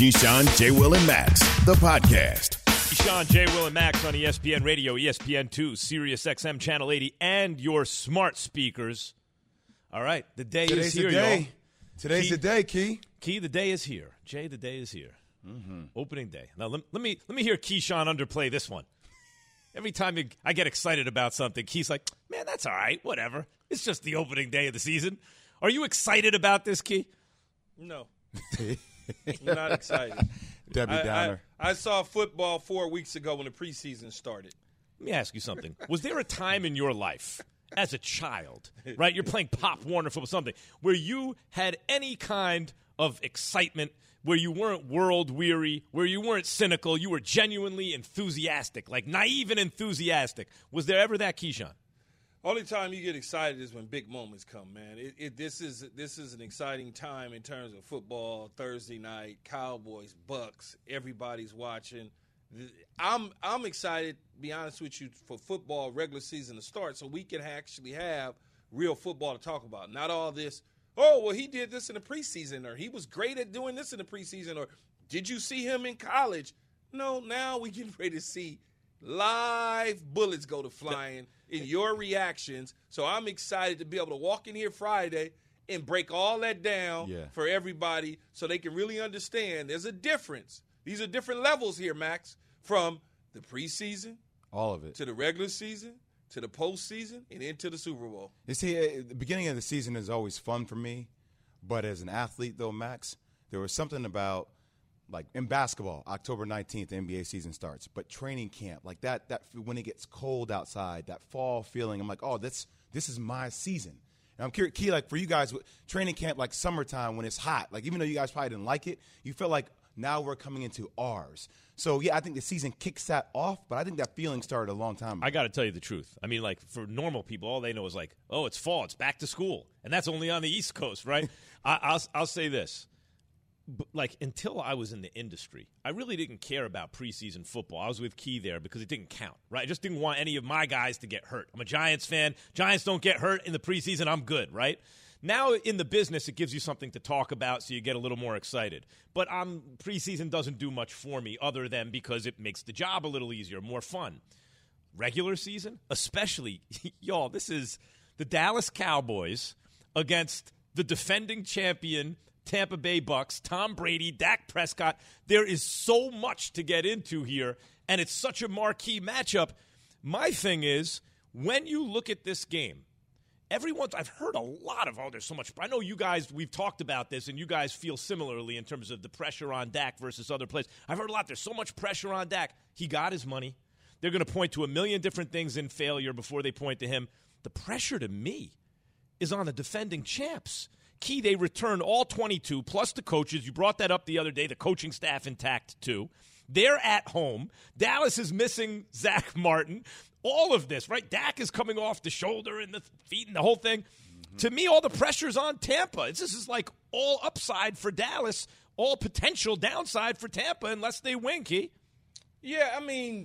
Keyshawn, J. Will, and Max, the podcast. Keyshawn, J. Will, and Max on ESPN Radio, ESPN2, Sirius XM Channel 80, and your smart speakers. All right, the day is here, y'all. Today's the day, Key. Key, the day is here. Jay, the day is here. Opening day. Now, let me hear Keyshawn underplay this one. Every time I get excited about something, Key's like, man, that's all right, whatever. It's just the opening day of the season. Are you excited about this, Key? No. I'm not excited. Debbie Downer. I saw football 4 weeks ago when the preseason started. Let me ask you something. Was there a time in your life as a child, right, you're playing Pop Warner football, something, where you had any kind of excitement, where you weren't world-weary, where you weren't cynical, you were genuinely enthusiastic, like naive and enthusiastic? Was there ever that, Keyshawn? Only time you get excited is when big moments come, man. This is an exciting time in terms of football. Thursday night, Cowboys, Bucks, everybody's watching. I'm excited, to be honest with you, for football regular season to start so we can actually have real football to talk about. Not all this, oh, well, he did this in the preseason, or he was great at doing this in the preseason, or did you see him in college? No, now we get ready to see live bullets go to flying in your reactions. So I'm excited to be able to walk in here Friday and break all that down for everybody so they can really understand there's a difference. These are different levels here, Max, from the preseason, all of it, to the regular season, to the postseason, and into the Super Bowl. You see, the beginning of the season is always fun for me, but as an athlete, though, Max, there was something about, like in basketball, October 19th, the NBA season starts. But training camp, like that when it gets cold outside, that fall feeling, I'm like, oh, this is my season. And I'm curious, Key, like for you guys, training camp, like summertime when it's hot, like even though you guys probably didn't like it, you feel like now we're coming into ours. So, yeah, I think the season kicks that off, but I think that feeling started a long time ago. I got to tell you the truth. I mean, like, for normal people, all they know is like, oh, it's fall, it's back to school. And that's only on the East Coast, right? I'll say this. Like, until I was in the industry, I really didn't care about preseason football. I was with Key there because it didn't count, right? I just didn't want any of my guys to get hurt. I'm a Giants fan. Giants don't get hurt in the preseason. I'm good, right? Now in the business, it gives you something to talk about, so you get a little more excited. But preseason doesn't do much for me other than because it makes the job a little easier, more fun. Regular season, especially, y'all, this is the Dallas Cowboys against the defending champion Tampa Bay Bucks, Tom Brady, Dak Prescott. There is so much to get into here, and it's such a marquee matchup. My thing is, when you look at this game, I've heard a lot of, there's so much. I know you guys, we've talked about this, and you guys feel similarly in terms of the pressure on Dak versus other players. I've heard a lot. There's so much pressure on Dak. He got his money. They're going to point to a million different things in failure before they point to him. The pressure to me is on the defending champs. Key, they return all 22, plus the coaches. You brought that up the other day, the coaching staff intact too. They're at home. Dallas is missing Zach Martin. All of this, right? Dak is coming off the shoulder and the feet and the whole thing. Mm-hmm. To me, all the pressure's on Tampa. This is like all upside for Dallas, all potential downside for Tampa unless they win, Key. Yeah, I mean,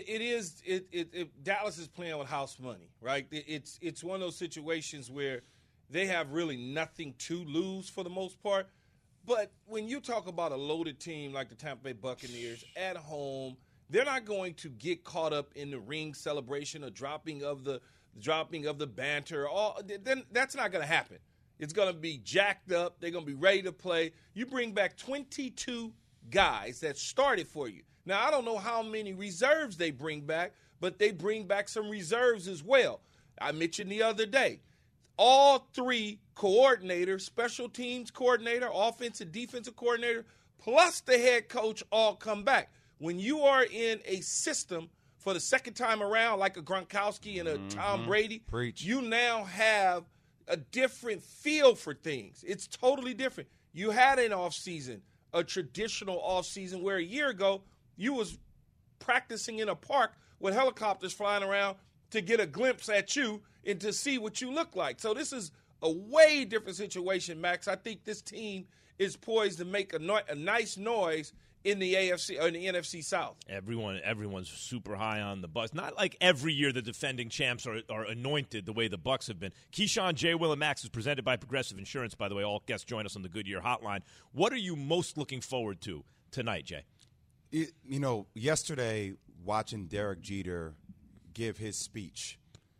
Dallas is playing with house money, right? It's one of those situations where they have really nothing to lose for the most part. But when you talk about a loaded team like the Tampa Bay Buccaneers at home, they're not going to get caught up in the ring celebration or dropping of the banter. Then that's not going to happen. It's going to be jacked up. They're going to be ready to play. You bring back 22 guys that started for you. Now, I don't know how many reserves they bring back, but they bring back some reserves as well. I mentioned the other day, all three coordinators, special teams coordinator, offensive, defensive coordinator, plus the head coach all come back. When you are in a system for the second time around, like a Gronkowski and a Tom Brady, you now have a different feel for things. It's totally different. You had an offseason, a traditional offseason, where a year ago you was practicing in a park with helicopters flying around to get a glimpse at you and to see what you look like. So this is a way different situation, Max. I think this team is poised to make a nice noise in the AFC or in the NFC South. Everyone's super high on the Bucs. Not like every year the defending champs are anointed the way the Bucs have been. Keyshawn, J. Will, and Max is presented by Progressive Insurance, by the way. All guests join us on the Goodyear Hotline. What are you most looking forward to tonight, Jay? Yesterday watching Derek Jeter give his speech,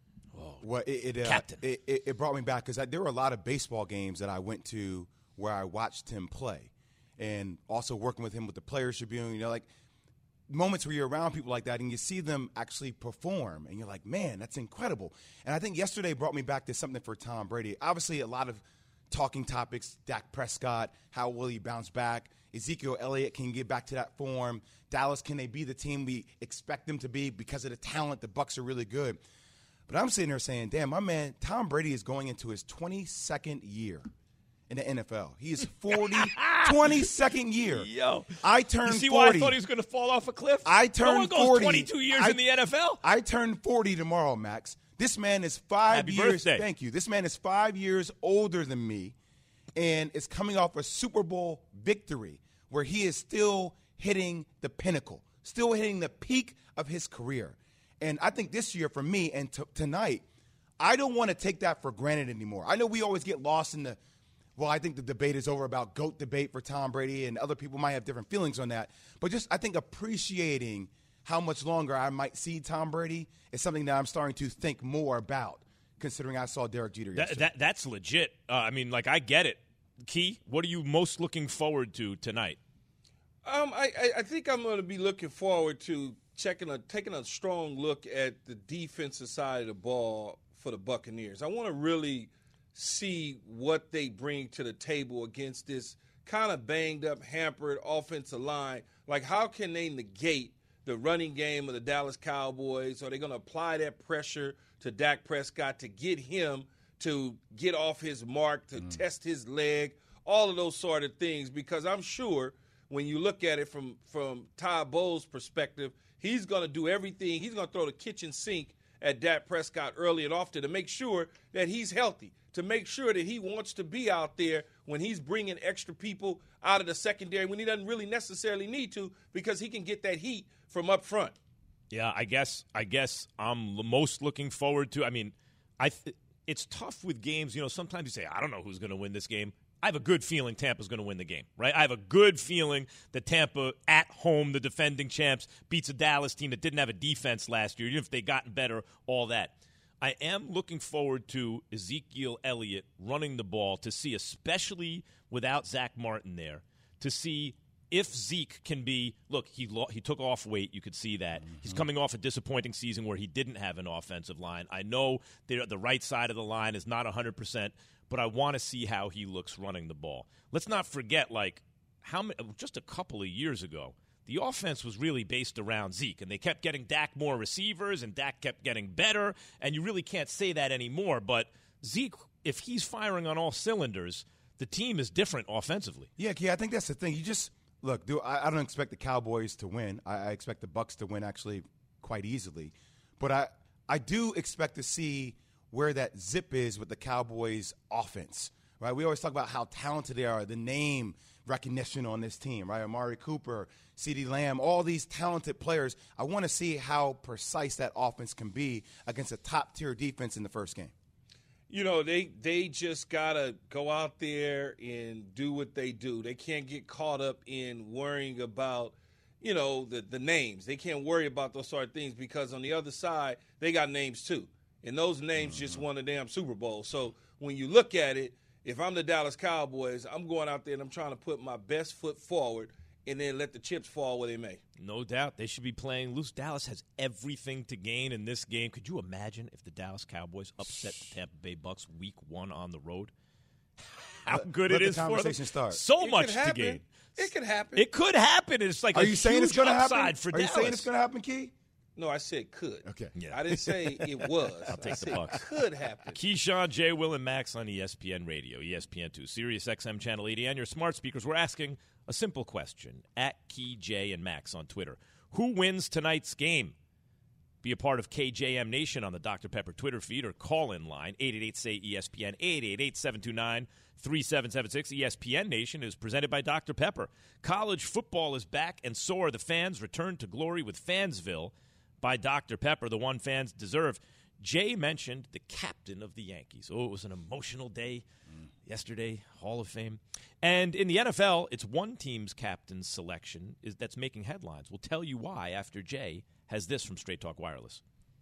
Captain. It brought me back because there were a lot of baseball games that I went to where I watched him play, and also working with him with the Players Tribune. Like moments where you're around people like that and you see them actually perform, and you're like, man, that's incredible. And I think yesterday brought me back to something for Tom Brady. Obviously, a lot of talking topics: Dak Prescott, how will he bounce back? Ezekiel Elliott can get back to that form. Dallas, can they be the team we expect them to be because of the talent? The Bucs are really good. But I'm sitting there saying, damn, my man, Tom Brady is going into his 22nd year in the NFL. He is 22nd year. Yo. I turned 40. You see why I thought he was going to fall off a cliff? I turned no one goes 40. 22 years in the NFL. I turned 40 tomorrow, Max. This man is 5 Happy years. birthday. Thank you. This man is 5 years older than me and is coming off a Super Bowl victory where he is still hitting the pinnacle, still hitting the peak of his career. And I think this year for me and tonight, I don't want to take that for granted anymore. I know we always get lost in I think the debate is over about GOAT debate for Tom Brady, and other people might have different feelings on that. But just I think appreciating how much longer I might see Tom Brady is something that I'm starting to think more about, considering I saw Derek Jeter yesterday. That's legit. I get it. Key, what are you most looking forward to tonight? I think I'm going to be looking forward to taking a strong look at the defensive side of the ball for the Buccaneers. I want to really see what they bring to the table against this kind of banged up, hampered offensive line. Like, how can they negate the running game of the Dallas Cowboys? Are they going to apply that pressure to Dak Prescott to get him to get off his mark, to test his leg, all of those sort of things? Because I'm sure when you look at it from Todd Bowles' perspective, he's going to do everything. He's going to throw the kitchen sink at Dak Prescott early and often to make sure that he's healthy, to make sure that he wants to be out there when he's bringing extra people out of the secondary when he doesn't really necessarily need to, because he can get that heat from up front. Yeah, I guess I'm most looking forward to. I mean, it's tough with games. Sometimes you say, I don't know who's going to win this game. I have a good feeling Tampa's going to win the game, right? I have a good feeling that Tampa, at home, the defending champs, beats a Dallas team that didn't have a defense last year, even if they gotten better, all that. I am looking forward to Ezekiel Elliott running the ball, to see, especially without Zach Martin there, to see if Zeke can be – look, he took off weight. You could see that. He's coming off a disappointing season where he didn't have an offensive line. I know the right side of the line is not 100%, but I want to see how he looks running the ball. Let's not forget, just a couple of years ago, the offense was really based around Zeke, and they kept getting Dak more receivers, and Dak kept getting better, and you really can't say that anymore. But Zeke, if he's firing on all cylinders, the team is different offensively. Yeah, I think that's the thing. You just – look, I don't expect the Cowboys to win. I expect the Bucs to win actually quite easily. But I do expect to see – where that zip is with the Cowboys offense, right? We always talk about how talented they are, the name recognition on this team, right? Amari Cooper, CeeDee Lamb, all these talented players. I want to see how precise that offense can be against a top-tier defense in the first game. They just got to go out there and do what they do. They can't get caught up in worrying about, the names. They can't worry about those sort of things because on the other side, they got names too. And those names just won a damn Super Bowl. So when you look at it, if I'm the Dallas Cowboys, I'm going out there and I'm trying to put my best foot forward and then let the chips fall where they may. No doubt. They should be playing loose. Dallas has everything to gain in this game. Could you imagine if the Dallas Cowboys upset the Tampa Bay Bucs week 1 on the road? How good it is for them. Start. So much to gain. It could happen. It could happen. It's like Are you saying it's going to happen? For Are you Dallas. saying it's going to happen, Key? No, I said could. Okay. Yeah. I didn't say it was. I'll take the Bucs. Could happen. Keyshawn, J. Will, and Max on ESPN Radio, ESPN2, Sirius XM Channel 80, and your smart speakers. We're asking a simple question at Key, J, and Max on Twitter. Who wins tonight's game? Be a part of KJM Nation on the Dr. Pepper Twitter feed or call-in line, 888-SAY-ESPN, 888-729-3776. ESPN Nation is presented by Dr. Pepper. College football is back, and so are the fans. Return to glory with Fansville by Dr. Pepper, the one fans deserve. Jay mentioned the captain of the Yankees. Oh, it was an emotional day yesterday, Hall of Fame. And in the NFL, it's one team's captain selection that's making headlines. We'll tell you why after Jay has this from Straight Talk Wireless.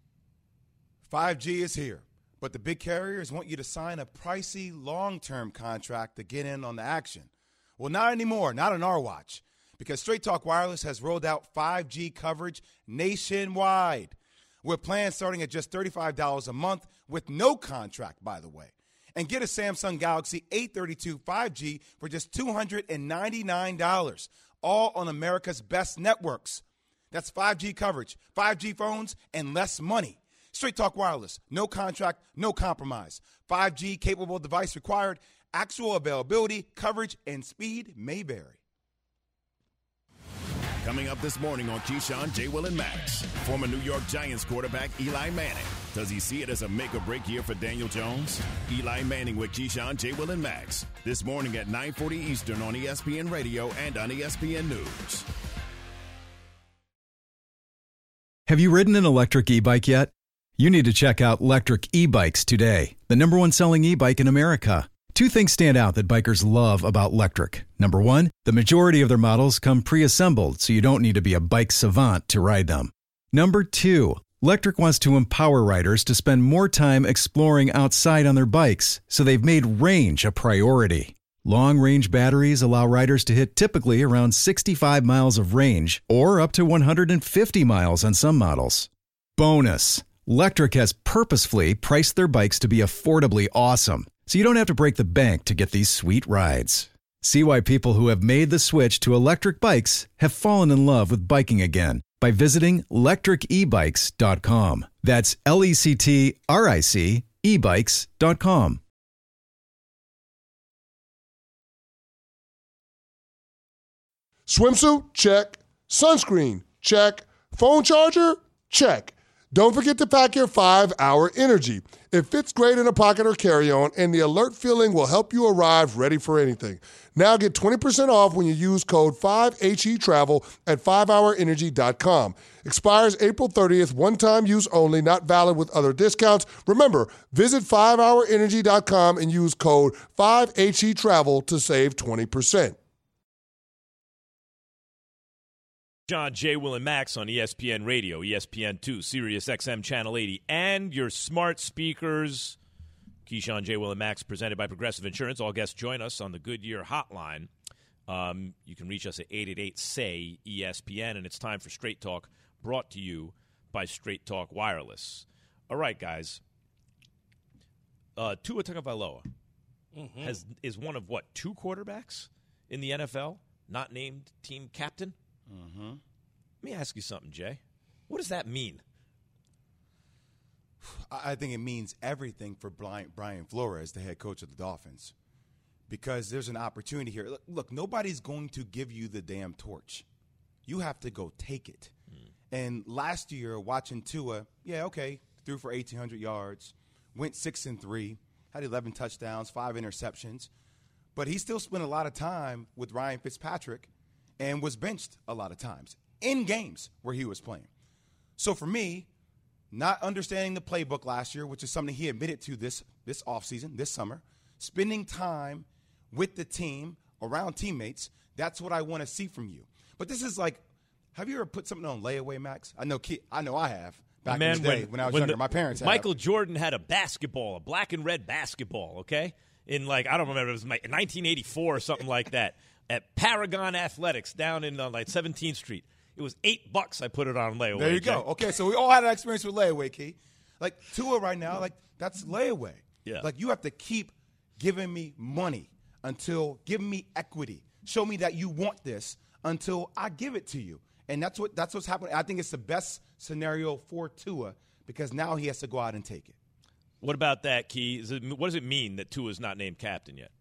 5G is here, but the big carriers want you to sign a pricey long-term contract to get in on the action. Well, not anymore, not on our watch, because Straight Talk Wireless has rolled out 5G coverage nationwide, with plans starting at just $35 a month with no contract, by the way. And get a Samsung Galaxy A32 5G for just $299, all on America's best networks. That's 5G coverage, 5G phones, and less money. Straight Talk Wireless, no contract, no compromise. 5G capable device required. Actual availability, coverage, and speed may vary. Coming up this morning on Keyshawn, J. Will, and Max, former New York Giants quarterback Eli Manning. Does he see it as a make-or-break year for Daniel Jones? Eli Manning with Keyshawn, J. Will, and Max. This morning at 9:40 Eastern on ESPN Radio and on ESPN News. Have you ridden an electric e-bike yet? You need to check out Lectric E-Bikes today, the #1 selling e-bike in America. Two things stand out that bikers love about Lectric. Number one, the majority of their models come pre-assembled, so you don't need to be a bike savant to ride them. Number two, Lectric wants to empower riders to spend more time exploring outside on their bikes, so they've made range a priority. Long-range batteries allow riders to hit typically around 65 miles of range, or up to 150 miles on some models. Bonus, Lectric has purposefully priced their bikes to be affordably awesome, so you don't have to break the bank to get these sweet rides. See why people who have made the switch to electric bikes have fallen in love with biking again by visiting lectricebikes.com. That's LECTRIC ebikes.com. Swimsuit? Check. Sunscreen? Check. Phone charger? Check. Don't forget to pack your 5-Hour Energy. It fits great in a pocket or carry-on, and the alert feeling will help you arrive ready for anything. Now get 20% off when you use code 5HETRAVEL at 5hourenergy.com. Expires April 30th, one-time use only, not valid with other discounts. Remember, visit 5hourenergy.com and use code 5HETRAVEL to save 20%. John, J. Will, and Max on ESPN Radio, ESPN2, Sirius XM Channel 80, and your smart speakers. Keyshawn, J. Will, and Max, presented by Progressive Insurance. All guests join us on the Goodyear Hotline. You can reach us at 888-SAY-ESPN, and it's time for Straight Talk, brought to you by Straight Talk Wireless. All right, guys. Tua Tagovailoa is one of, two quarterbacks in the NFL not named team captain? Mm-hmm. Let me ask you something, Jay. What does that mean? I think it means everything for Brian Flores, the head coach of the Dolphins, because there's an opportunity here. Look, nobody's going to give you the damn torch. You have to go take it. And last year, watching Tua, threw for 1,800 yards, went 6-3, had 11 touchdowns, 5 interceptions, but he still spent a lot of time with Ryan Fitzpatrick and was benched a lot of times in games where he was playing. So for me, not understanding the playbook last year, which is something he admitted to this offseason, this summer, spending time with the team, around teammates, that's what I want to see from you. But this is like, have you ever put something on layaway, Max? I know I have. Back in the day when I was younger, my parents had. Michael Jordan had a basketball, a black and red basketball, okay? In I don't remember, it was 1984 or something like that. At Paragon Athletics down in 17th Street. It was $8 I put it on layaway. There you go. Okay, so we all had an experience with layaway, Key. Like Tua right now, that's layaway. Yeah. Like you have to keep giving me money give me equity. Show me that you want this until I give it to you. And that's what's happening. I think it's the best scenario for Tua because now he has to go out and take it. What about that, Key? What does it mean that Tua is not named captain yet?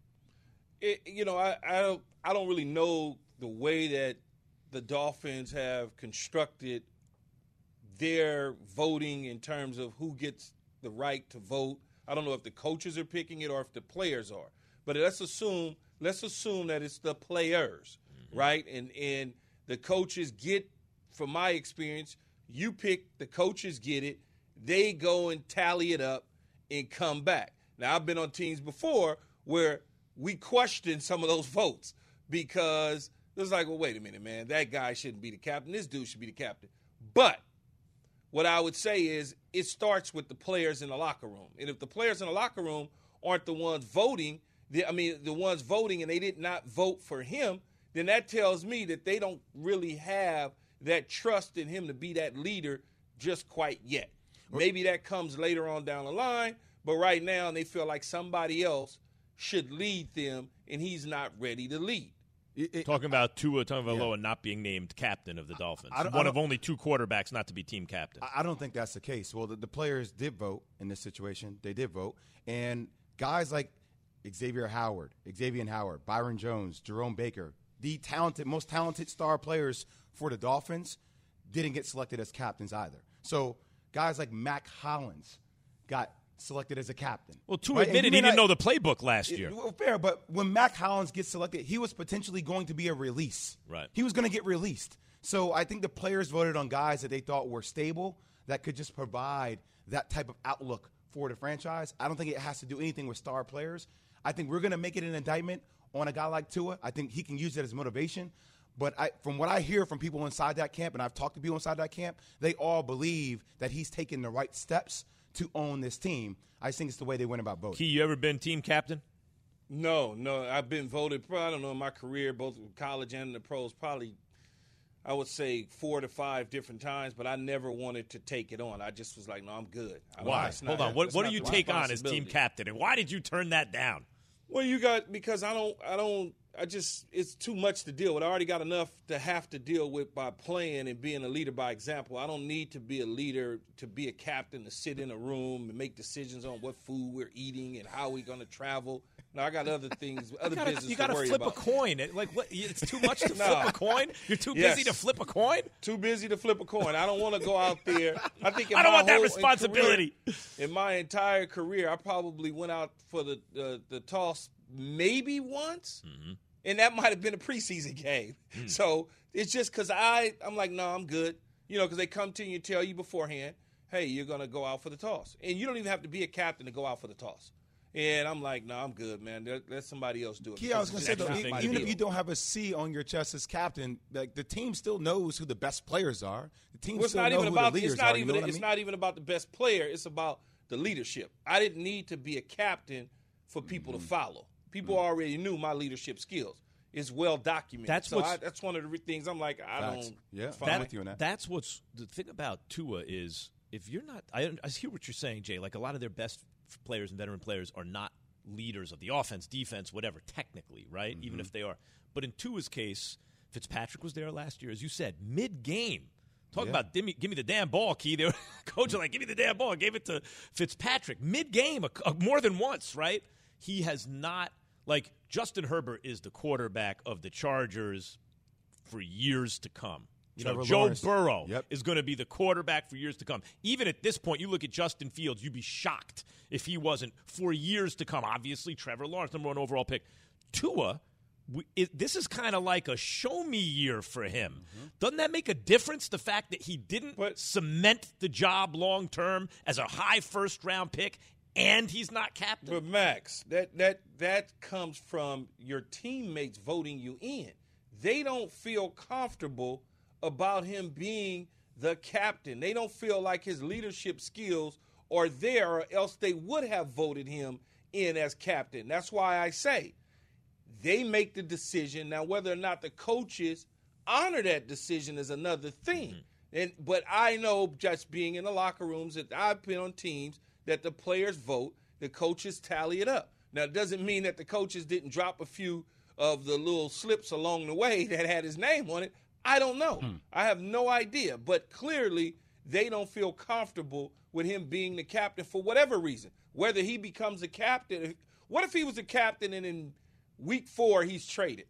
I don't really know the way that the Dolphins have constructed their voting in terms of who gets the right to vote. I don't know if the coaches are picking it or if the players are. But let's assume that it's the players, right? And the coaches get, from my experience, you pick, the coaches get it, they go and tally it up and come back. Now, I've been on teams before where we questioned some of those votes because it was like, well, wait a minute, man. That guy shouldn't be the captain. This dude should be the captain. But what I would say is it starts with the players in the locker room. And if the players in the locker room aren't the ones voting, the ones voting and they did not vote for him, then that tells me that they don't really have that trust in him to be that leader just quite yet. Maybe that comes later on down the line, but right now they feel like somebody else should lead them, and he's not ready to lead. Talking about Tua Tagovailoa not being named captain of the Dolphins. One of only 2 quarterbacks not to be team captain. I don't think that's the case. Well, the players did vote in this situation. They did vote. And guys like Xavier Howard, Byron Jones, Jerome Baker, the most talented star players for the Dolphins didn't get selected as captains either. So guys like Mac Hollins got selected as a captain. Well, Tua admitted he didn't know the playbook last year. Fair, but when Mac Hollins gets selected, he was potentially going to be a release. Right. He was going to get released. So I think the players voted on guys that they thought were stable, that could just provide that type of outlook for the franchise. I don't think it has to do anything with star players. I think we're going to make it an indictment on a guy like Tua. I think he can use it as motivation. But from what I hear from people inside that camp, and I've talked to people inside that camp, they all believe that he's taking the right steps to own this team. I think it's the way they went about voting. Key, you ever been team captain? No. I've been voted, I don't know, in my career, both in college and in the pros, probably, I would say 4 to 5 different times, but I never wanted to take it on. I just was like, no, I'm good. Why? Hold on. What do you take on as team captain, and why did you turn that down? Well, because it's too much to deal with. I already got enough to have to deal with by playing and being a leader by example. I don't need to be a leader to be a captain, to sit in a room and make decisions on what food we're eating and how we're going to travel. No, I got other things, business to worry about. You got to flip a coin. It's too much to flip a coin? You're too busy to flip a coin? Too busy to flip a coin. I don't want to go out there. I think I don't want that responsibility. In my entire career, I probably went out for the toss maybe once, and that might have been a preseason game. So it's just because I'm like, no, I'm good. Because they come to you and tell you beforehand, hey, you're going to go out for the toss. And you don't even have to be a captain to go out for the toss. And I'm like, no, I'm good, man. Let somebody else do it. Yeah, I was going to say, though, even if you don't have a C on your chest as captain, like the team still knows who the best players are. The team still knows who the leaders are. It's not even about the best player. It's about the leadership. I didn't need to be a captain for people to follow. People already knew my leadership skills. It's well documented. That's one of the things I'm like, I'm with you on that. That's what's the thing about Tua is if you're not – I hear what you're saying, Jay. Like a lot of their best players and veteran players are not leaders of the offense, defense, whatever, technically, right? Even if they are. But in Tua's case, Fitzpatrick was there last year, as you said, mid-game. Talk about give me the damn ball, Key. They were coach like, give me the damn ball. Gave it to Fitzpatrick mid-game more than once, right? He has not – like Justin Herbert is the quarterback of the Chargers for years to come. Joe Burrow is going to be the quarterback for years to come. Even at this point, you look at Justin Fields, you'd be shocked if he wasn't for years to come. Obviously, Trevor Lawrence, number 1 overall pick. Tua, this is kind of like a show-me year for him. Doesn't that make a difference, the fact that he didn't cement the job long-term as a high first-round pick and he's not captain? But, Max, that comes from your teammates voting you in. They don't feel comfortable about him being the captain. They don't feel like his leadership skills are there, or else they would have voted him in as captain. That's why I say they make the decision. Now, whether or not the coaches honor that decision is another thing. But I know, just being in the locker rooms, that I've been on teams that the players vote, the coaches tally it up. Now, it doesn't mean that the coaches didn't drop a few of the little slips along the way that had his name on it. I don't know. I have no idea. But clearly, they don't feel comfortable with him being the captain for whatever reason. Whether he becomes a captain. What if he was a captain and in week 4 he's traded?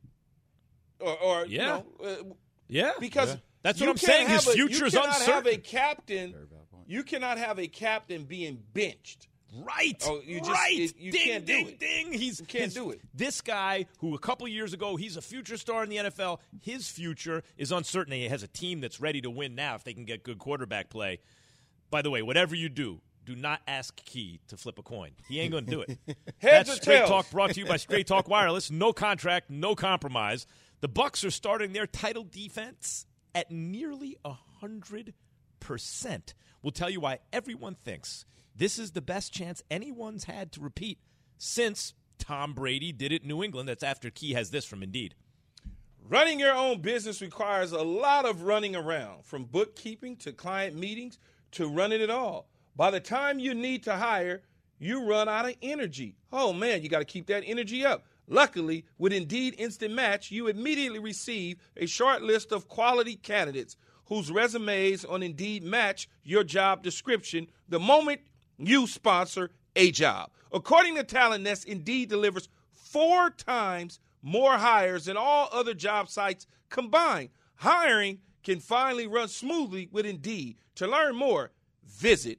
Because that's what I'm saying. His future's uncertain. You cannot have a captain being benched. Right. You can't do it. You can't do it. This guy who a couple years ago, he's a future star in the NFL, his future is uncertain. He has a team that's ready to win now if they can get good quarterback play. By the way, whatever you do, Do not ask Key to flip a coin. He ain't going to do it. Heads That's or Straight tails? Talk brought to you by Straight Talk Wireless. No contract, no compromise. The Bucs are starting their title defense at nearly 100%. We'll tell you why everyone thinks this is the best chance anyone's had to repeat since Tom Brady did it in New England. That's after Key has this from Indeed. Running your own business requires a lot of running around, from bookkeeping to client meetings to running it all. By the time you need to hire, you run out of energy. Oh, man, you got to keep that energy up. Luckily, with Indeed Instant Match, you immediately receive a short list of quality candidates whose resumes on Indeed match your job description the moment you sponsor a job. According to Talent Nest, Indeed delivers 4 times more hires than all other job sites combined. Hiring can finally run smoothly with Indeed. To learn more, visit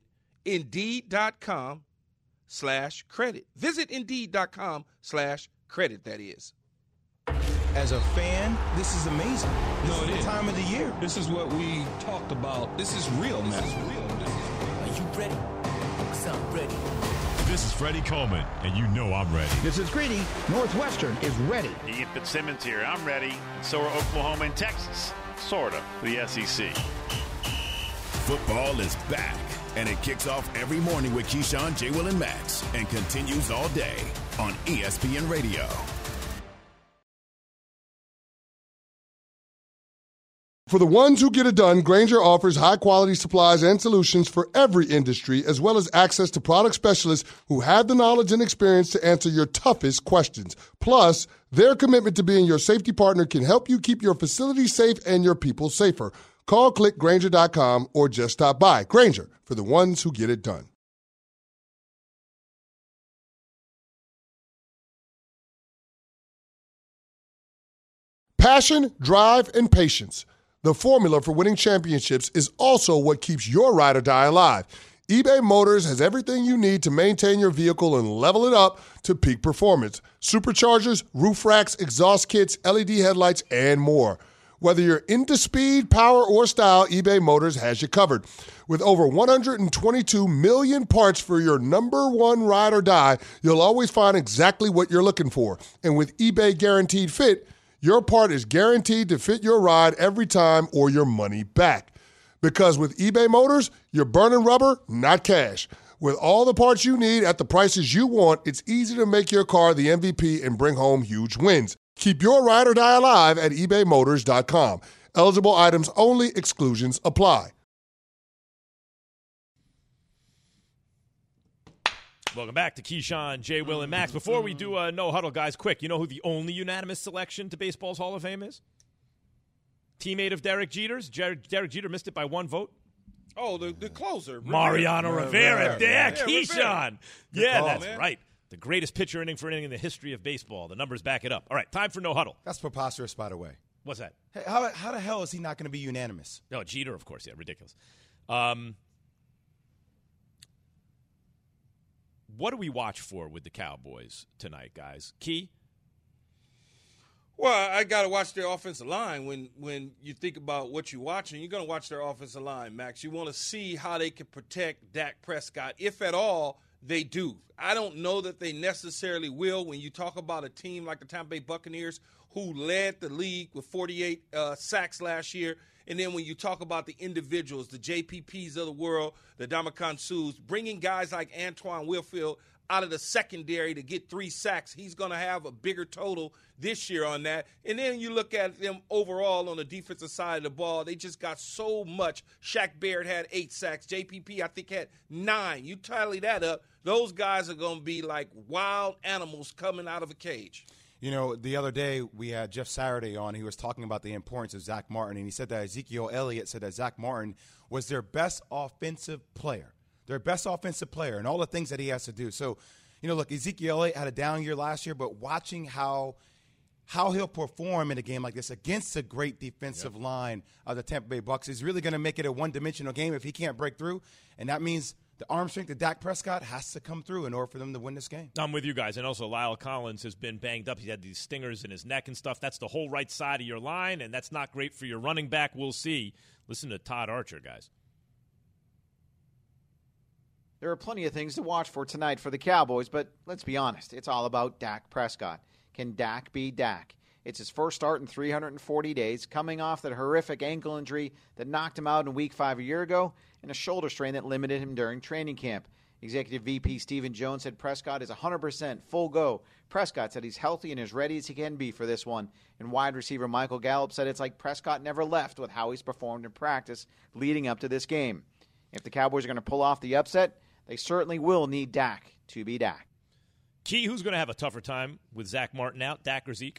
Indeed.com/credit. Visit Indeed.com/credit, that is. As a fan, this is amazing. This is the time of the year. This is what we talked about. This is real, man. This is real. Are you ready? Because I'm ready. This is Freddie Coleman, and you know I'm ready. This is Greedy. Northwestern is ready. Ian Fitzsimmons here. I'm ready. So are Oklahoma and Texas. Sort of. The SEC. Football is back, and it kicks off every morning with Keyshawn, J. Will, and Max, and continues all day on ESPN Radio. For the ones who get it done, Grainger offers high-quality supplies and solutions for every industry, as well as access to product specialists who have the knowledge and experience to answer your toughest questions. Plus, their commitment to being your safety partner can help you keep your facility safe and your people safer. Call, click Grainger.com, or just stop by. Grainger, for the ones who get it done. Passion, drive, and patience. The formula for winning championships is also what keeps your ride or die alive. eBay Motors has everything you need to maintain your vehicle and level it up to peak performance. Superchargers, roof racks, exhaust kits, LED headlights, and more. Whether you're into speed, power, or style, eBay Motors has you covered. With over 122 million parts for your number one ride or die, you'll always find exactly what you're looking for. And with eBay Guaranteed Fit, your part is guaranteed to fit your ride every time or your money back. Because with eBay Motors, you're burning rubber, not cash. With all the parts you need at the prices you want, it's easy to make your car the MVP and bring home huge wins. Keep your ride or die alive at ebaymotors.com. Eligible items only. Exclusions apply. Welcome back to Keyshawn, J. Will, and Max. Before we do a no huddle, guys, quick, you know who the only unanimous selection to baseball's Hall of Fame is? Teammate of Derek Jeter's. Derek Jeter missed it by 1 vote. Oh, the closer. Mariano Rivera. Yeah, Keyshawn. Yeah, call, that's man. right. The greatest pitcher inning for inning in the history of baseball. The numbers back it up. All right, time for no huddle. That's preposterous, by the way. What's that? Hey, how the hell is he not going to be unanimous? No, Jeter, of course. Yeah, ridiculous. What do we watch for with the Cowboys tonight, guys? Key? Well, I got to watch their offensive line. When you think about what you're watching, you're going to watch their offensive line, Max. You want to see how they can protect Dak Prescott, if at all they do. I don't know that they necessarily will. When you talk about a team like the Tampa Bay Buccaneers, who led the league with 48 sacks last year, and then when you talk about the individuals, the JPPs of the world, the Ndamukong Suhs, bringing guys like Antoine Winfield out of the secondary to get 3 sacks, he's going to have a bigger total this year on that. And then you look at them overall on the defensive side of the ball, they just got so much. Shaq Barrett had 8 sacks. JPP, I think, had 9. You tally that up, those guys are going to be like wild animals coming out of a cage. You know, the other day we had Jeff Saturday on. He was talking about the importance of Zach Martin, and he said that Ezekiel Elliott said that Zach Martin was their best offensive player. Their best offensive player and all the things that he has to do. So, you know, look, Ezekiel Elliott had a down year last year, but watching how he'll perform in a game like this against a great defensive line of the Tampa Bay Bucs is really going to make it a one-dimensional game if he can't break through. And that means the arm strength of Dak Prescott has to come through in order for them to win this game. I'm with you guys. And also, Lyle Collins has been banged up. He had these stingers in his neck and stuff. That's the whole right side of your line, and that's not great for your running back. We'll see. Listen to Todd Archer, guys. There are plenty of things to watch for tonight for the Cowboys, but let's be honest, it's all about Dak Prescott. Can Dak be Dak? It's his first start in 340 days, coming off that horrific ankle injury that knocked him out in Week 5 a year ago and a shoulder strain that limited him during training camp. Executive VP Stephen Jones said Prescott is 100% full go. Prescott said he's healthy and as ready as he can be for this one. And wide receiver Michael Gallup said it's like Prescott never left with how he's performed in practice leading up to this game. If the Cowboys are going to pull off the upset, they certainly will need Dak to be Dak. Key, who's going to have a tougher time with Zach Martin out, Dak or Zeke?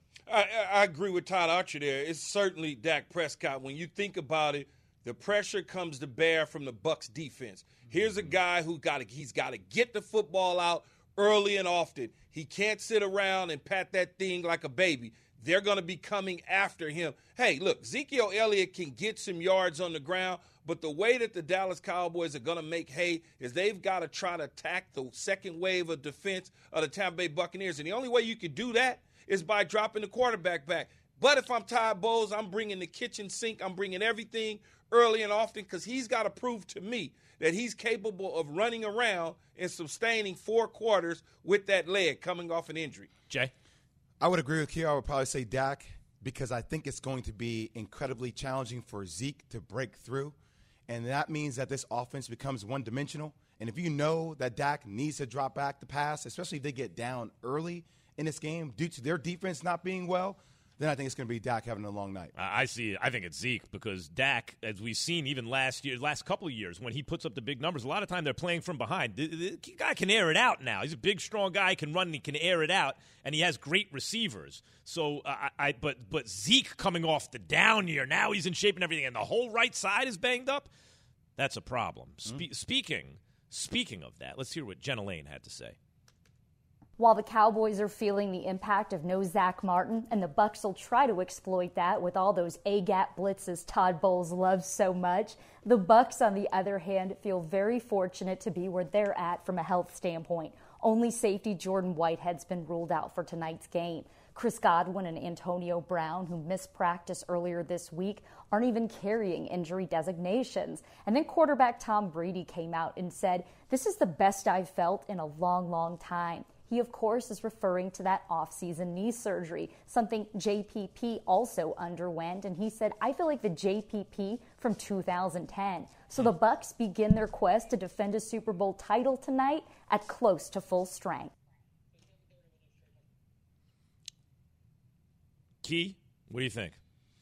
I agree with Todd Archer there. It's certainly Dak Prescott. When you think about it, the pressure comes to bear from the Bucs defense. Here's a guy he's got to get the football out early and often. He can't sit around and pat that thing like a baby. They're going to be coming after him. Hey, look, Ezekiel Elliott can get some yards on the ground, but the way that the Dallas Cowboys are going to make hay is they've got to try to attack the second wave of defense of the Tampa Bay Buccaneers. And the only way you can do that is by dropping the quarterback back. But if I'm Todd Bowles, I'm bringing the kitchen sink. I'm bringing everything early and often because he's got to prove to me that he's capable of running around and sustaining 4 quarters with that leg coming off an injury. Jay? I would agree with you. I would probably say Dak because I think it's going to be incredibly challenging for Zeke to break through. And that means that this offense becomes one-dimensional. And if you know that Dak needs to drop back to pass, especially if they get down early in this game due to their defense not being well, then I think it's going to be Dak having a long night. I see it. I think it's Zeke because Dak, as we've seen even last couple of years, when he puts up the big numbers, a lot of time they're playing from behind. The guy can air it out now. He's a big, strong guy. He can run and he can air it out, and he has great receivers. So, but Zeke coming off the down year, now he's in shape and everything, and the whole right side is banged up. That's a problem. Speaking of that, let's hear what Jenna Lane had to say. While the Cowboys are feeling the impact of no Zach Martin, and the Bucs will try to exploit that with all those A-gap blitzes Todd Bowles loves so much, the Bucs, on the other hand, feel very fortunate to be where they're at from a health standpoint. Only safety Jordan Whitehead's been ruled out for tonight's game. Chris Godwin and Antonio Brown, who missed practice earlier this week, aren't even carrying injury designations. And then quarterback Tom Brady came out and said, "This is the best I've felt in a long, long time." He, of course, is referring to that off-season knee surgery, something JPP also underwent. And he said, "I feel like the JPP from 2010. So the Bucs begin their quest to defend a Super Bowl title tonight at close to full strength. Key, what do you think?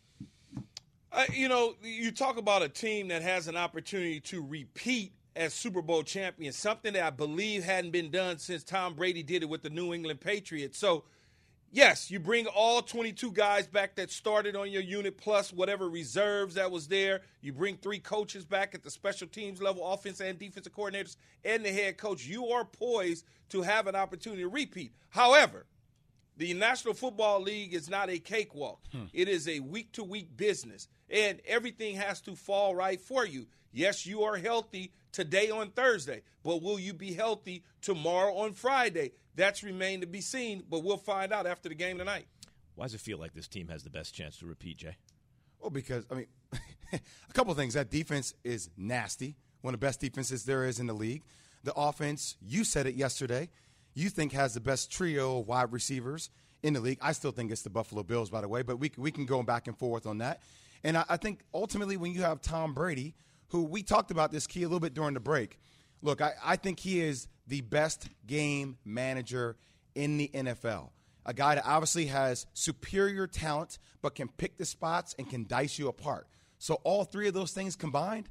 You talk about a team that has an opportunity to repeat as Super Bowl champions, something that I believe hadn't been done since Tom Brady did it with the New England Patriots. So, yes, you bring all 22 guys back that started on your unit plus whatever reserves that was there. You bring 3 coaches back at the special teams level, offense and defensive coordinators, and the head coach. You are poised to have an opportunity to repeat. However, the National Football League is not a cakewalk. It is a week-to-week business, and everything has to fall right for you. Yes, you are healthy today on Thursday, but will you be healthy tomorrow on Friday? That's remained to be seen, but we'll find out after the game tonight. Why does it feel like this team has the best chance to repeat, Jay? Well, because, a couple of things. That defense is nasty, one of the best defenses there is in the league. The offense, you said it yesterday, you think has the best trio of wide receivers in the league. I still think it's the Buffalo Bills, by the way, but we can go back and forth on that. And I think ultimately when you have Tom Brady, who we talked about this, Key, a little bit during the break. Look, I think he is the best game manager in the NFL. A guy that obviously has superior talent but can pick the spots and can dice you apart. So all 3 of those things combined,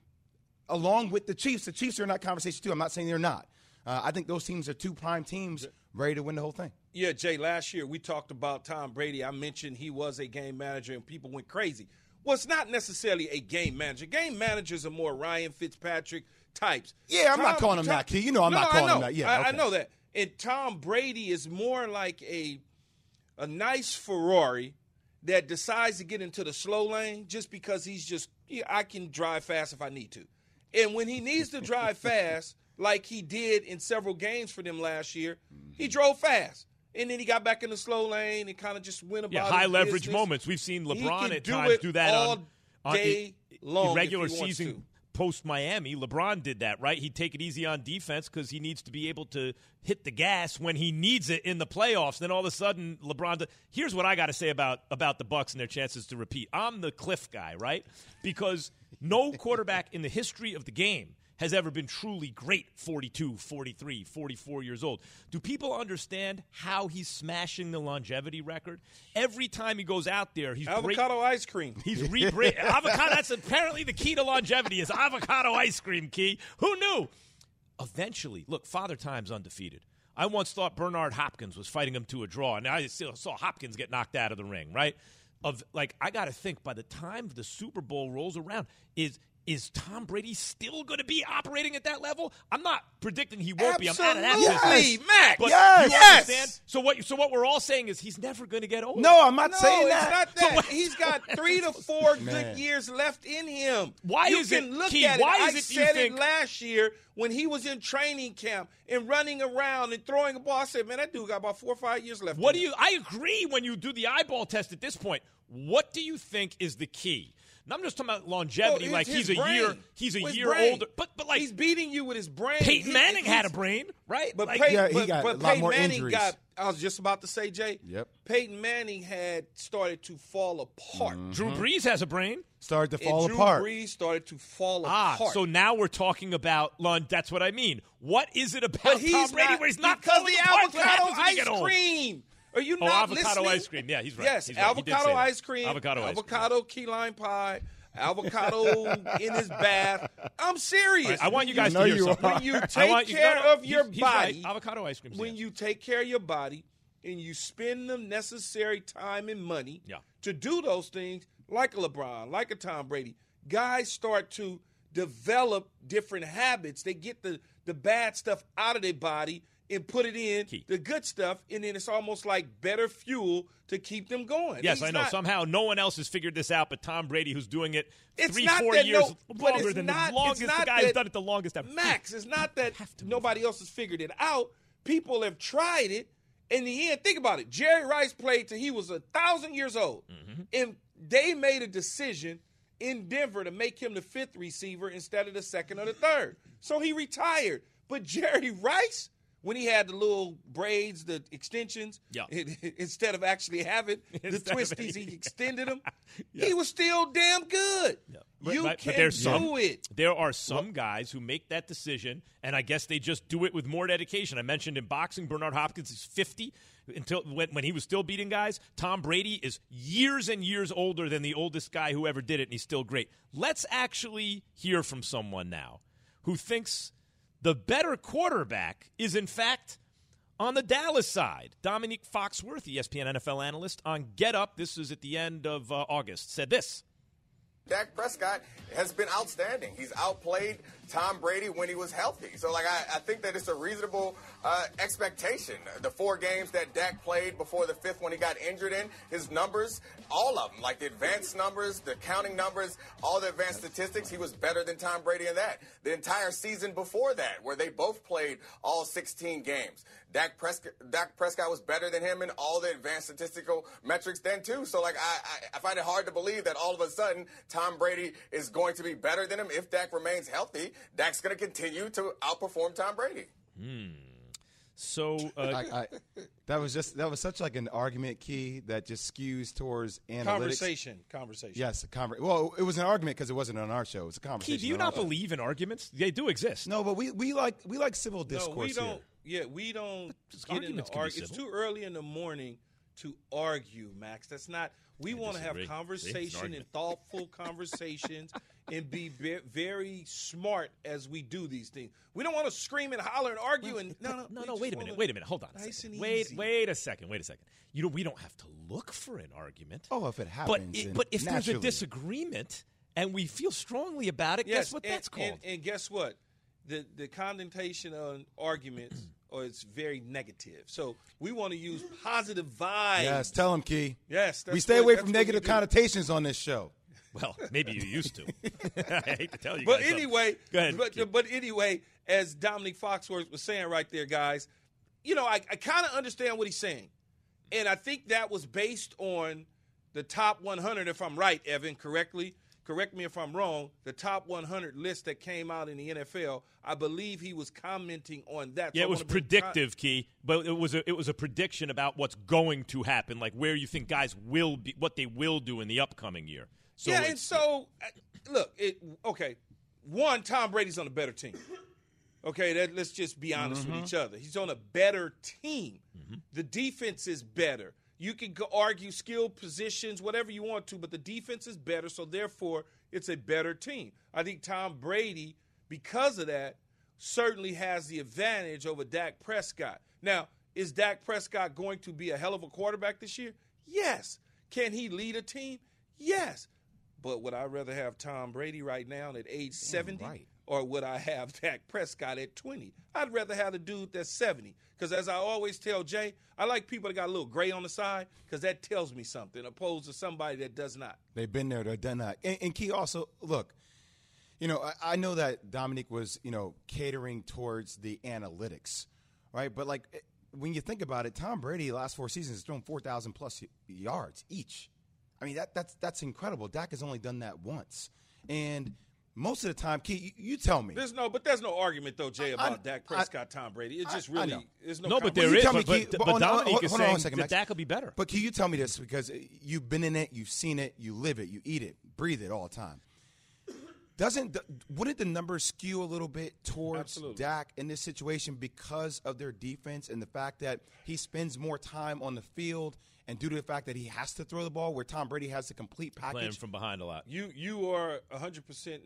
along with the Chiefs are in that conversation too. I'm not saying they're not. I think those teams are 2 prime teams ready to win the whole thing. Yeah, Jay, last year we talked about Tom Brady. I mentioned he was a game manager and people went crazy. Well, it's not necessarily a game manager. Game managers are more Ryan Fitzpatrick types. Yeah, I'm not calling him that, Key. You know I'm not calling him that. Yeah, I know that. And Tom Brady is more like a nice Ferrari that decides to get into the slow lane just because I can drive fast if I need to. And when he needs to drive fast, like he did in several games for them last year, he drove fast. And then he got back in the slow lane and kind of just went about high leverage moments. We've seen LeBron at times do that all day long regular season post-Miami, LeBron did that, right? He'd take it easy on defense because he needs to be able to hit the gas when he needs it in the playoffs. Then all of a sudden, LeBron – here's what I got to say about the Bucks and their chances to repeat. I'm the Cliff guy, right? Because no quarterback in the history of the game has ever been truly great 42, 43, 44 years old. Do people understand how he's smashing the longevity record? Every time he goes out there, he's avocado ice cream. He's avocado. That's apparently the key to longevity is avocado ice cream, Key. Who knew? Eventually, look, Father Time's undefeated. I once thought Bernard Hopkins was fighting him to a draw, and I still saw Hopkins get knocked out of the ring, right? I got to think by the time the Super Bowl rolls around, is Tom Brady still going to be operating at that level? I'm not predicting he won't be. I'm out of that business. Max. But yes. You understand? So what we're all saying is he's never going to get old. No, I'm not saying that. It's not that. He's got 3 to 4 good years left in him. Why you is can it, look Key, at it. why I is it said you think, it last year when he was in training camp and running around and throwing a ball. I said, man, that dude got about 4 or 5 years left. I agree when you do the eyeball test at this point. What do you think is the key? Now, I'm just talking about longevity. He's a year older. But like he's beating you with his brain. Peyton Manning had a brain, right? But he got a lot Peyton more Manning injuries. I was just about to say, Jay. Yep. Peyton Manning had started to fall apart. Mm-hmm. Drew Brees has a brain. Started to fall Drew apart. Brees started to fall apart. So now we're talking about that's what I mean. What is it about Tom Brady where he's not falling apart? Because the avocado ice cream. Are you not avocado listening? ice cream. Yeah, he's right. Yes, he's right. avocado ice cream, avocado key lime pie, avocado in his bath. I'm serious. Right, I want you guys to hear something. When you take care of your body, right. Avocado ice cream. When you take care of your body and you spend the necessary time and money to do those things, like a LeBron, like a Tom Brady, guys start to develop different habits. They get the bad stuff out of their body and put it in the good stuff, and then it's almost like better fuel to keep them going. Yes, I know. Somehow no one else has figured this out but Tom Brady, who's doing it 3-4 years longer than the longest. The guy who's done it the longest ever. Max, it's not that nobody else has figured it out. People have tried it. In the end, think about it. Jerry Rice played till he was 1,000 years old, and they made a decision in Denver to make him the 5th receiver instead of the 2nd or the 3rd. So he retired. But Jerry Rice, when he had the little braids, the extensions, instead of actually having the twisties, he extended them. He was still damn good. You can do it. There are some guys who make that decision, and I guess they just do it with more dedication. I mentioned in boxing, Bernard Hopkins is 50 until when he was still beating guys. Tom Brady is years and years older than the oldest guy who ever did it, and he's still great. Let's actually hear from someone now who thinks the better quarterback is, in fact, on the Dallas side. Dominique Foxworth, ESPN NFL analyst, on Get Up, this is at the end of August, said this. Dak Prescott has been outstanding. He's outplayed Tom Brady when he was healthy. So, I think that it's a reasonable expectation. The 4 games that Dak played before the 5th when he got injured in, his numbers, all of them, like the advanced numbers, the counting numbers, all the advanced statistics, he was better than Tom Brady in that. The entire season before that, where they both played all 16 games, Dak Prescott was better than him in all the advanced statistical metrics then, too. So, I find it hard to believe that all of a sudden Tom Brady is going to be better than him if Dak remains healthy. Dak's going to continue to outperform Tom Brady. So that was such like an argument, Key, that just skews towards analytics. Conversation. Yes, well, it was an argument because it wasn't on our show. It was a conversation. Key, do you not believe in arguments? They do exist. No, but we like civil discourse. No, we don't. Yeah, we don't get into arguments. It's too early in the morning to argue, Max. That's not. We want to have conversation and thoughtful conversations and be very smart as we do these things. We don't want to scream and holler and argue. No. Wait a minute. Hold on. Nice and easy. Wait a second. We don't have to look for an argument. Oh, if it happens. But if there's a disagreement and we feel strongly about it, guess what that's called? And guess what? The connotation on arguments is very negative. So we want to use positive vibes. Yes, tell him, Key. Yes. We stay away from negative connotations on this show. Well, maybe you used to. I hate to tell you but guys anyway, Go ahead, but anyway, as Dominique Foxworth was saying right there, guys, I kind of understand what he's saying. And I think that was based on the top 100, if I'm right, Evan, correctly. correct me if I'm wrong, the top 100 list that came out in the NFL, I believe he was commenting on that. Yeah, it was predictive, Key, but it was a prediction about what's going to happen, like where you think guys will be, what they will do in the upcoming year. So yeah, and so, look, one, Tom Brady's on a better team. Okay, let's just be honest with each other. He's on a better team. The defense is better. You can argue skill positions, whatever you want to, but the defense is better, so therefore it's a better team. I think Tom Brady, because of that, certainly has the advantage over Dak Prescott. Now, is Dak Prescott going to be a hell of a quarterback this year? Yes. Can he lead a team? Yes. But would I rather have Tom Brady right now at age 70? Right. Or would I have Dak Prescott at 20? I'd rather have the dude that's 70. Because as I always tell Jay, I like people that got a little gray on the side because that tells me something opposed to somebody that does not. They've been there, they've done that. And Key, also, look, I know that Dominique was, catering towards the analytics, right? But, when you think about it, Tom Brady, the last 4 seasons, has thrown 4,000-plus yards each. I mean, that's incredible. Dak has only done that once. And most of the time, Key, you tell me. There's no argument, though, Jay, about Dak Prescott, Tom Brady. It's just really – there's no but there is. But Dominique is saying that Dak will be better. But can you tell me this? Because you've been in it, you've seen it, you live it, you eat it, breathe it all the time. Wouldn't the numbers skew a little bit towards Dak in this situation because of their defense and the fact that he spends more time on the field and due to the fact that he has to throw the ball where Tom Brady has the complete package? Playing from behind a lot. You are 100%,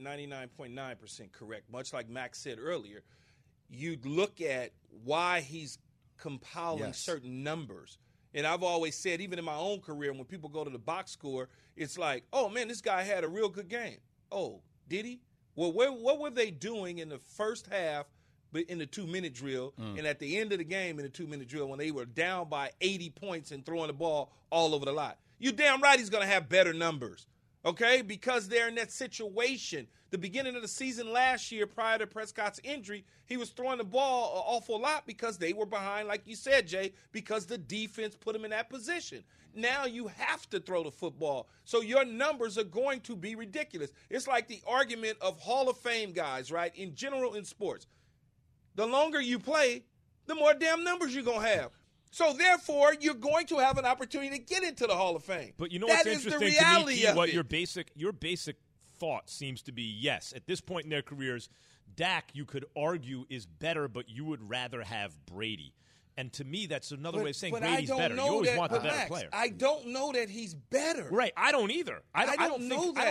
99.9% correct. Much like Max said earlier, you look at why he's compiling certain numbers. And I've always said, even in my own career, when people go to the box score, it's like, oh, man, this guy had a real good game. Oh, did he? Well, what were they doing in the first half but in the 2-minute drill and at the end of the game in the 2-minute drill when they were down by 80 points and throwing the ball all over the lot? You damn right he's going to have better numbers, okay, because they're in that situation. The beginning of the season last year prior to Prescott's injury, he was throwing the ball an awful lot because they were behind, like you said, Jay, because the defense put him in that position. Now you have to throw the football, so your numbers are going to be ridiculous. It's like the argument of Hall of Fame guys, right, in general in sports. The longer you play, the more damn numbers you're going to have. So, therefore, you're going to have an opportunity to get into the Hall of Fame. But you know what's interesting to me, Key, what your basic thought seems to be, yes, at this point in their careers, Dak, you could argue, is better, but you would rather have Brady. And to me, that's another way of saying Brady's better. You always want the better player. I don't know that he's better. Right. I don't either. I don't know that.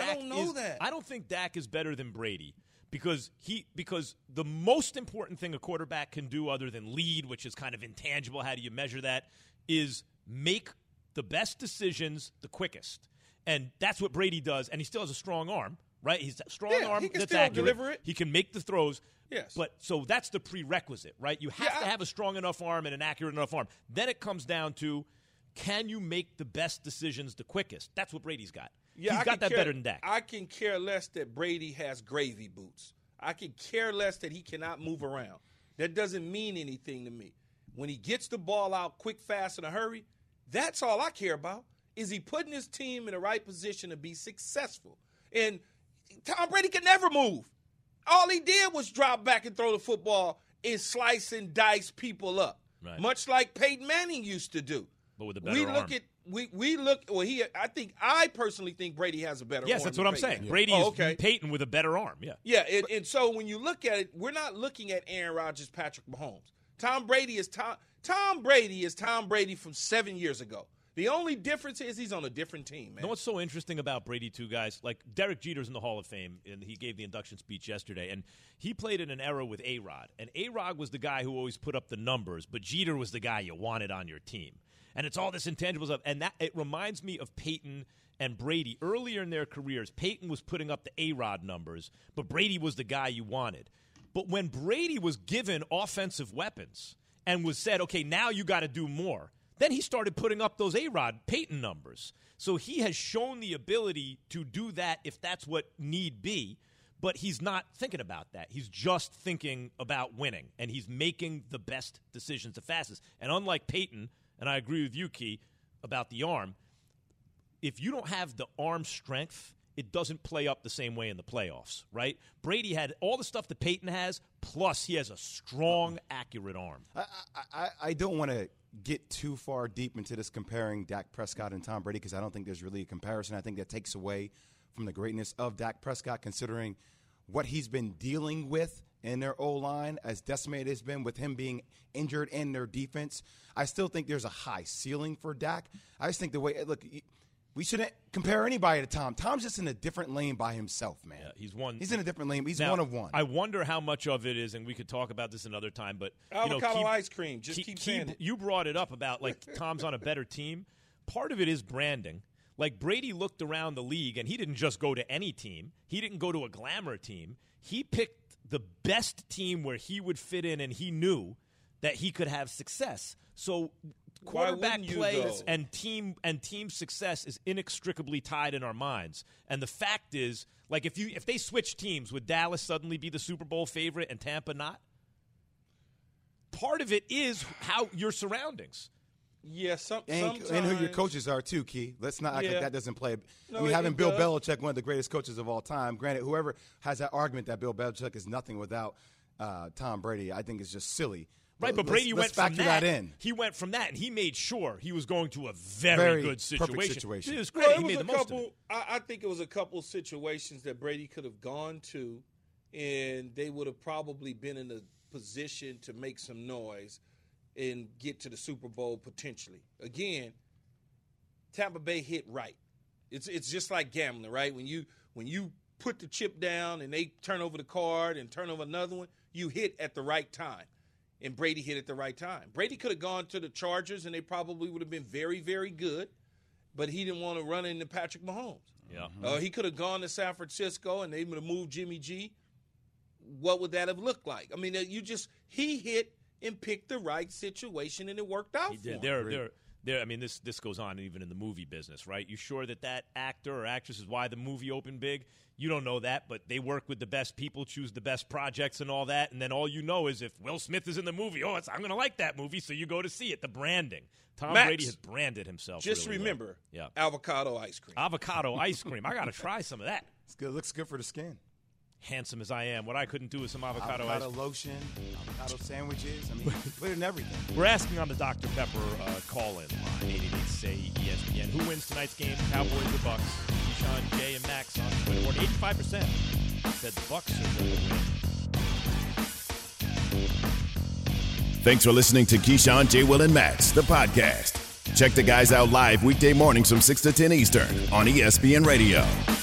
I don't think Dak is better than Brady. Because the most important thing a quarterback can do other than lead, which is kind of intangible, how do you measure that, is make the best decisions the quickest. And that's what Brady does, and he still has a strong arm, right? He's a strong arm he can that's still accurate. Deliver it. He can make the throws. Yes. But so that's the prerequisite, right? You have to have a strong enough arm and an accurate enough arm. Then it comes down to, can you make the best decisions the quickest? That's what Brady's got. Yeah, he's got that better than Dak. I can care less that Brady has gravy boots. I can care less that he cannot move around. That doesn't mean anything to me. When he gets the ball out quick, fast, in a hurry, that's all I care about. Is he putting his team in the right position to be successful? And Tom Brady can never move. All he did was drop back and throw the football and slice and dice people up, much like Peyton Manning used to do. But with a better arm. I personally think Brady has a better arm. Yes, that's what I'm saying. Yeah. Brady is Peyton with a better arm. Yeah. Yeah, and so when you look at it, we're not looking at Aaron Rodgers, Patrick Mahomes. Tom Brady is Tom Brady from 7 years ago. The only difference is he's on a different team, man. You know what's so interesting about Brady, too, guys? Like, Derek Jeter's in the Hall of Fame, and he gave the induction speech yesterday, and he played in an era with A-Rod. And A-Rod was the guy who always put up the numbers, but Jeter was the guy you wanted on your team. And it's all this intangible stuff. And it reminds me of Peyton and Brady. Earlier in their careers, Peyton was putting up the A-Rod numbers, but Brady was the guy you wanted. But when Brady was given offensive weapons and was said, okay, now you got to do more, then he started putting up those A-Rod Peyton numbers. So he has shown the ability to do that if that's what need be, but he's not thinking about that. He's just thinking about winning, and he's making the best decisions the fastest. And unlike Peyton, and I agree with you, Key, about the arm, if you don't have the arm strength it doesn't play up the same way in the playoffs, right? Brady had all the stuff that Peyton has, plus he has a strong, accurate arm. I don't want to get too far deep into this comparing Dak Prescott and Tom Brady because I don't think there's really a comparison. I think that takes away from the greatness of Dak Prescott considering what he's been dealing with in their O-line, as decimated it's been with him being injured in their defense. I still think there's a high ceiling for Dak. I just think the way – look, we shouldn't compare anybody to Tom. Tom's just in a different lane by himself, man. Yeah, he's in a different lane. He's now, one of one. I wonder how much of it is, and we could talk about this another time, but avocado ice cream. Just keep saying it. You brought it up about like Tom's on a better team. Part of it is branding. Like Brady looked around the league, and he didn't just go to any team. He didn't go to a glamour team. He picked the best team where he would fit in, and he knew that he could have success. So quarterback play and team success is inextricably tied in our minds. And the fact is, like if they switch teams, would Dallas suddenly be the Super Bowl favorite and Tampa not? Part of it is how your surroundings. Yeah, and who your coaches are too, Key. Let's not act like that doesn't play. No, I mean, having Bill Belichick, one of the greatest coaches of all time. Granted, whoever has that argument that Bill Belichick is nothing without Tom Brady, I think is just silly. Right, but Brady went from that in. He went from that, and he made sure he was going to a very good situation. Perfect situation. It was great. He made the most of it. I think it was a couple of situations that Brady could have gone to, and they would have probably been in a position to make some noise and get to the Super Bowl potentially. Again, Tampa Bay hit right. It's just like gambling, right? When you put the chip down and they turn over the card and turn over another one, you hit at the right time. And Brady hit at the right time. Brady could have gone to the Chargers and they probably would have been very, very good, but he didn't want to run into Patrick Mahomes. Yeah. He could have gone to San Francisco and they would have moved Jimmy G. What would that have looked like? I mean, he hit and picked the right situation, and it worked out for him. I mean, this goes on even in the movie business, right? You sure that actor or actress is why the movie opened big? You don't know that, but they work with the best people, choose the best projects and all that, and then all you know is if Will Smith is in the movie, I'm going to like that movie, so you go to see it. The branding. Tom Brady has branded himself. Just really remember, well. avocado ice cream. Avocado ice cream. I got to try some of that. It's good. Looks good for the skin. Handsome as I am, what I couldn't do is some avocado ice cream. Lotion, avocado sandwiches. I mean, put it in everything. We're asking on the Dr. Pepper call-in line, 888-SAY-ESPN. Who wins tonight's game, Cowboys or Bucks? Keyshawn, Jay, and Max on Twitter. 85% said the Bucks are going to win. Thanks for listening to Keyshawn, J. Will, and Max, the podcast. Check the guys out live weekday mornings from 6 to 10 Eastern on ESPN Radio.